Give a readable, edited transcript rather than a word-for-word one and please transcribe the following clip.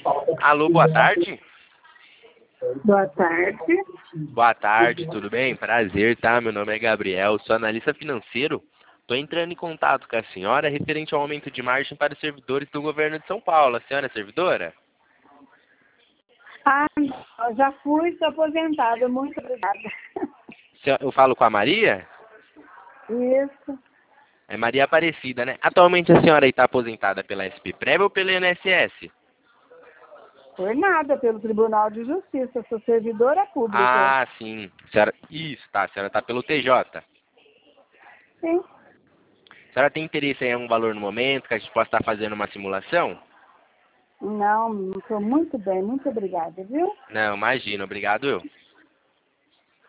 Alô, boa tarde. Boa tarde. Boa tarde, tudo bem? Prazer, tá? Meu nome é Gabriel, sou analista financeiro. Estou entrando em contato com a senhora referente ao aumento de margem para os servidores do governo de São Paulo. A senhora é servidora? Ah, eu já fui, estou aposentada. Muito obrigada. Eu falo com a Maria? Isso. É Maria Aparecida, né? Atualmente a senhora está aposentada pela SP-Prev ou pela INSS? Por nada, pelo Tribunal de Justiça. Sou servidora pública. Ah, sim. Isso, tá. A senhora está pelo TJ. Sim. A senhora tem interesse em algum valor no momento que a gente possa estar fazendo uma simulação? Não, estou muito bem. Muito obrigada, viu? Não, imagina. Obrigado, eu.